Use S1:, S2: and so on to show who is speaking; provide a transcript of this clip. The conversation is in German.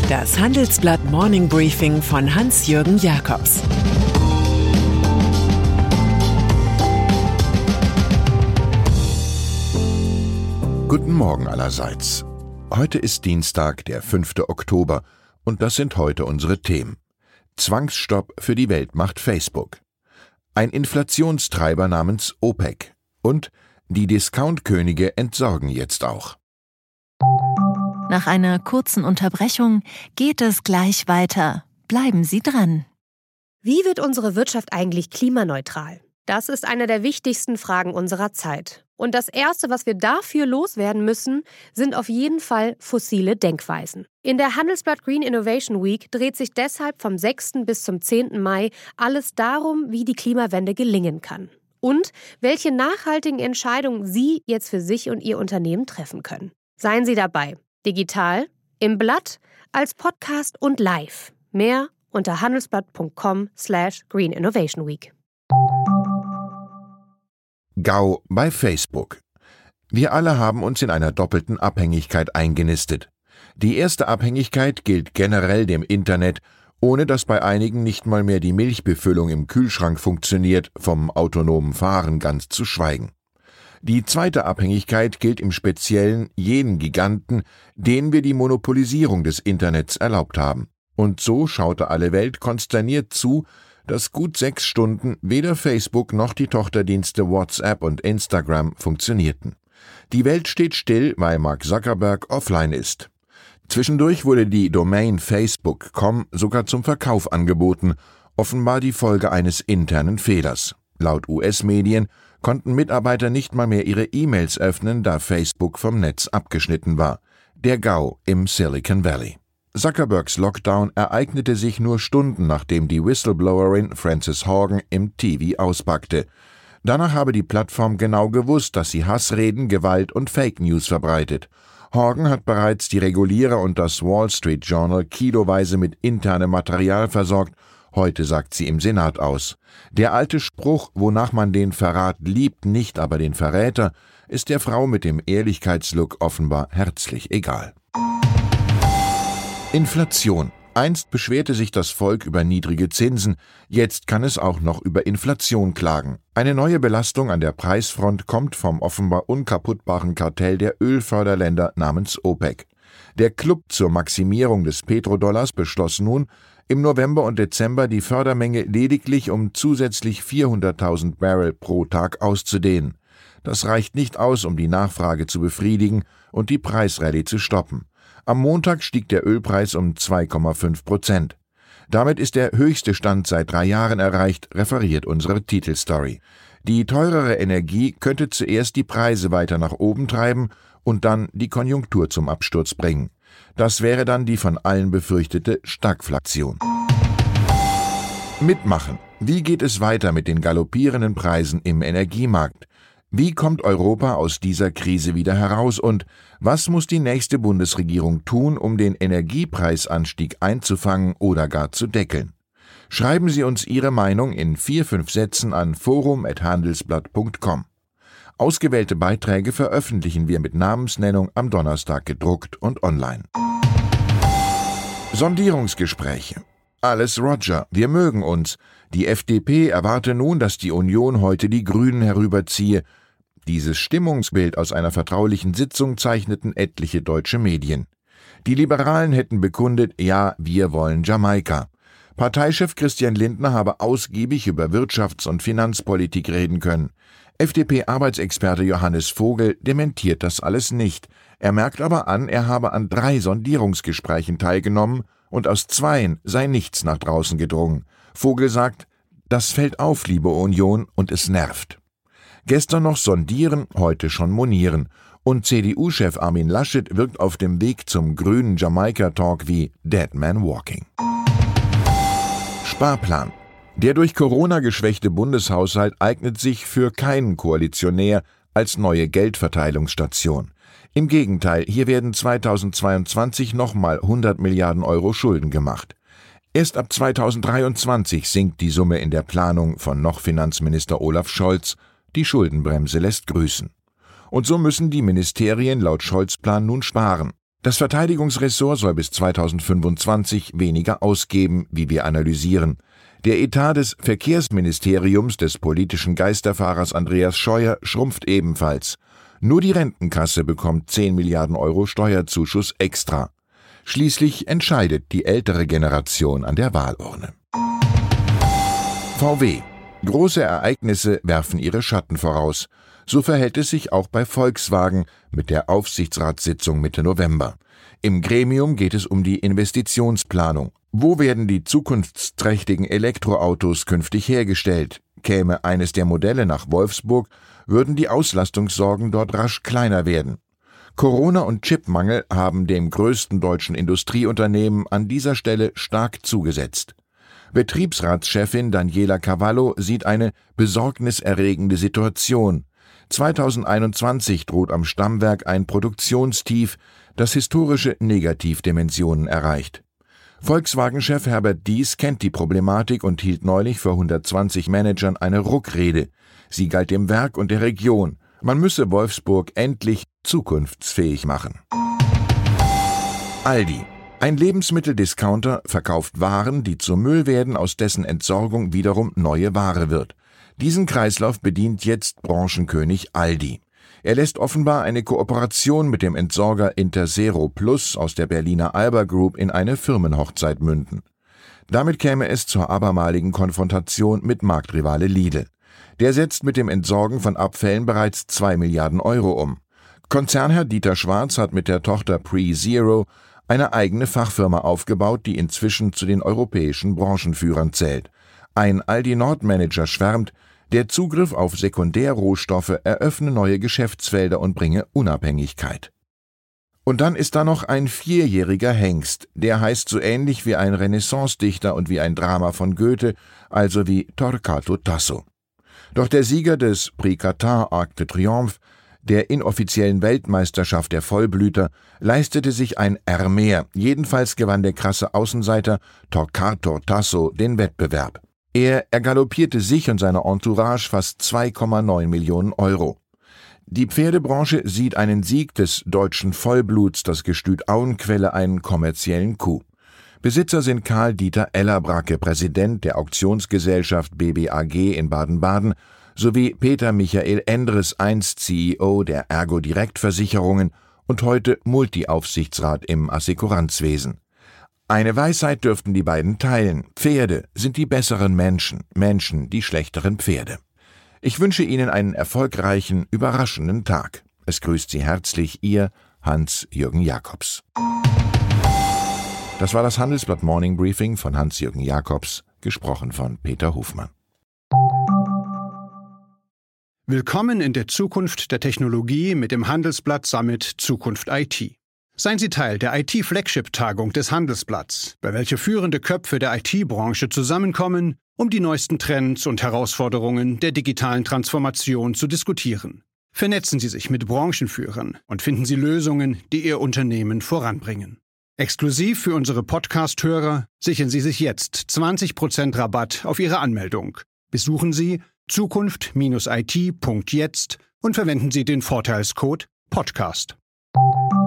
S1: Das Handelsblatt Morning Briefing von Hans-Jürgen Jakobs.
S2: Guten Morgen allerseits. Heute ist Dienstag, der 5. Oktober, und das sind heute unsere Themen. Zwangsstopp für die Weltmacht Facebook. Ein Inflationstreiber namens OPEC. Und die Discount-Könige entsorgen jetzt auch.
S3: Nach einer kurzen Unterbrechung geht es gleich weiter. Bleiben Sie dran.
S4: Wie wird unsere Wirtschaft eigentlich klimaneutral? Das ist eine der wichtigsten Fragen unserer Zeit. Und das Erste, was wir dafür loswerden müssen, sind auf jeden Fall fossile Denkweisen. In der Handelsblatt Green Innovation Week dreht sich deshalb vom 6. bis zum 10. Mai alles darum, wie die Klimawende gelingen kann. Und welche nachhaltigen Entscheidungen Sie jetzt für sich und Ihr Unternehmen treffen können. Seien Sie dabei. Digital, im Blatt, als Podcast und live. Mehr unter handelsblatt.com/Green Innovation Week.
S2: GAU bei Facebook. Wir alle haben uns in einer doppelten Abhängigkeit eingenistet. Die erste Abhängigkeit gilt generell dem Internet, ohne dass bei einigen nicht mal mehr die Milchbefüllung im Kühlschrank funktioniert, vom autonomen Fahren ganz zu schweigen. Die zweite Abhängigkeit gilt im Speziellen jenen Giganten, denen wir die Monopolisierung des Internets erlaubt haben. Und so schaute alle Welt konsterniert zu, dass gut 6 Stunden weder Facebook noch die Tochterdienste WhatsApp und Instagram funktionierten. Die Welt steht still, weil Mark Zuckerberg offline ist. Zwischendurch wurde die Domain facebook.com sogar zum Verkauf angeboten, offenbar die Folge eines internen Fehlers. Laut US-Medien konnten Mitarbeiter nicht mal mehr ihre E-Mails öffnen, da Facebook vom Netz abgeschnitten war. Der GAU im Silicon Valley. Zuckerbergs Lockdown ereignete sich nur Stunden, nachdem die Whistleblowerin Frances Haugen im TV auspackte. Danach habe die Plattform genau gewusst, dass sie Hassreden, Gewalt und Fake News verbreitet. Haugen hat bereits die Regulierer und das Wall Street Journal kiloweise mit internem Material versorgt. Heute sagt sie im Senat aus. Der alte Spruch, wonach man den Verrat liebt, nicht aber den Verräter, ist der Frau mit dem Ehrlichkeitslook offenbar herzlich egal. Inflation. Einst beschwerte sich das Volk über niedrige Zinsen, jetzt kann es auch noch über Inflation klagen. Eine neue Belastung an der Preisfront kommt vom offenbar unkaputtbaren Kartell der Ölförderländer namens OPEC. Der Club zur Maximierung des Petrodollars beschloss nun, im November und Dezember die Fördermenge lediglich um zusätzlich 400.000 Barrel pro Tag auszudehnen. Das reicht nicht aus, um die Nachfrage zu befriedigen und die Preisrallye zu stoppen. Am Montag stieg der Ölpreis um 2,5%. Damit ist der höchste Stand seit 3 Jahren erreicht, referiert unsere Titelstory. Die teurere Energie könnte zuerst die Preise weiter nach oben treiben und dann die Konjunktur zum Absturz bringen. Das wäre dann die von allen befürchtete Stagflation. Mitmachen. Wie geht es weiter mit den galoppierenden Preisen im Energiemarkt? Wie kommt Europa aus dieser Krise wieder heraus und was muss die nächste Bundesregierung tun, um den Energiepreisanstieg einzufangen oder gar zu deckeln? Schreiben Sie uns Ihre Meinung in 4-5 Sätzen an forum@handelsblatt.com. Ausgewählte Beiträge veröffentlichen wir mit Namensnennung am Donnerstag gedruckt und online. Sondierungsgespräche. Alles Roger, wir mögen uns. Die FDP erwarte nun, dass die Union heute die Grünen herüberziehe. Dieses Stimmungsbild aus einer vertraulichen Sitzung zeichneten etliche deutsche Medien. Die Liberalen hätten bekundet, ja, wir wollen Jamaika. Parteichef Christian Lindner habe ausgiebig über Wirtschafts- und Finanzpolitik reden können. FDP-Arbeitsexperte Johannes Vogel dementiert das alles nicht. Er merkt aber an, er habe an 3 Sondierungsgesprächen teilgenommen und aus 2 sei nichts nach draußen gedrungen. Vogel sagt, das fällt auf, liebe Union, und es nervt. Gestern noch sondieren, heute schon monieren. Und CDU-Chef Armin Laschet wirkt auf dem Weg zum grünen Jamaika-Talk wie Dead Man Walking. Sparplan. Der durch Corona geschwächte Bundeshaushalt eignet sich für keinen Koalitionär als neue Geldverteilungsstation. Im Gegenteil, hier werden 2022 nochmal 100 Milliarden Euro Schulden gemacht. Erst ab 2023 sinkt die Summe in der Planung von noch Finanzminister Olaf Scholz. Die Schuldenbremse lässt grüßen. Und so müssen die Ministerien laut Scholz-Plan nun sparen. Das Verteidigungsressort soll bis 2025 weniger ausgeben, wie wir analysieren. Der Etat des Verkehrsministeriums des politischen Geisterfahrers Andreas Scheuer schrumpft ebenfalls. Nur die Rentenkasse bekommt 10 Milliarden Euro Steuerzuschuss extra. Schließlich entscheidet die ältere Generation an der Wahlurne. VW. Große Ereignisse werfen ihre Schatten voraus. So verhält es sich auch bei Volkswagen mit der Aufsichtsratssitzung Mitte November. Im Gremium geht es um die Investitionsplanung. Wo werden die zukunftsträchtigen Elektroautos künftig hergestellt? Käme eines der Modelle nach Wolfsburg, würden die Auslastungssorgen dort rasch kleiner werden. Corona und Chipmangel haben dem größten deutschen Industrieunternehmen an dieser Stelle stark zugesetzt. Betriebsratschefin Daniela Cavallo sieht eine besorgniserregende Situation. 2021 droht am Stammwerk ein Produktionstief, das historische Negativdimensionen erreicht. Volkswagen-Chef Herbert Diess kennt die Problematik und hielt neulich vor 120 Managern eine Ruckrede. Sie galt dem Werk und der Region. Man müsse Wolfsburg endlich zukunftsfähig machen. Aldi. Ein Lebensmitteldiscounter verkauft Waren, die zu Müll werden, aus dessen Entsorgung wiederum neue Ware wird. Diesen Kreislauf bedient jetzt Branchenkönig Aldi. Er lässt offenbar eine Kooperation mit dem Entsorger Interzero Plus aus der Berliner Alba Group in eine Firmenhochzeit münden. Damit käme es zur abermaligen Konfrontation mit Marktrivale Lidl. Der setzt mit dem Entsorgen von Abfällen bereits 2 Milliarden Euro um. Konzernherr Dieter Schwarz hat mit der Tochter PreZero eine eigene Fachfirma aufgebaut, die inzwischen zu den europäischen Branchenführern zählt. Ein Aldi-Nord-Manager schwärmt, der Zugriff auf Sekundärrohstoffe eröffne neue Geschäftsfelder und bringe Unabhängigkeit. Und dann ist da noch ein 4-jähriger Hengst, der heißt so ähnlich wie ein Renaissance-Dichter und wie ein Drama von Goethe, also wie Torquato Tasso. Doch der Sieger des Prix Qatar Arc de Triomphe, der inoffiziellen Weltmeisterschaft der Vollblüter, leistete sich ein R mehr. Jedenfalls gewann der krasse Außenseiter Torquato Tasso den Wettbewerb. Er galoppierte sich und seine Entourage fast 2,9 Millionen Euro. Die Pferdebranche sieht einen Sieg des deutschen Vollbluts, das Gestüt Auenquelle, einen kommerziellen Coup. Besitzer sind Karl-Dieter Ellerbracke, Präsident der Auktionsgesellschaft BBAG in Baden-Baden, sowie Peter Michael Endres, einst CEO der Ergo Direktversicherungen und heute Multi-Aufsichtsrat im Assekuranzwesen. Eine Weisheit dürften die beiden teilen: Pferde sind die besseren Menschen, Menschen die schlechteren Pferde. Ich wünsche Ihnen einen erfolgreichen, überraschenden Tag. Es grüßt Sie herzlich Ihr Hans-Jürgen Jakobs. Das war das Handelsblatt Morning Briefing von Hans-Jürgen Jakobs, gesprochen von Peter Hofmann.
S5: Willkommen in der Zukunft der Technologie mit dem Handelsblatt Summit Zukunft IT. Seien Sie Teil der IT-Flagship-Tagung des Handelsblatts, bei welcher führende Köpfe der IT-Branche zusammenkommen, um die neuesten Trends und Herausforderungen der digitalen Transformation zu diskutieren. Vernetzen Sie sich mit Branchenführern und finden Sie Lösungen, die Ihr Unternehmen voranbringen. Exklusiv für unsere Podcast-Hörer sichern Sie sich jetzt 20% Rabatt auf Ihre Anmeldung. Besuchen Sie zukunft-it.jetzt und verwenden Sie den Vorteilscode PODCAST.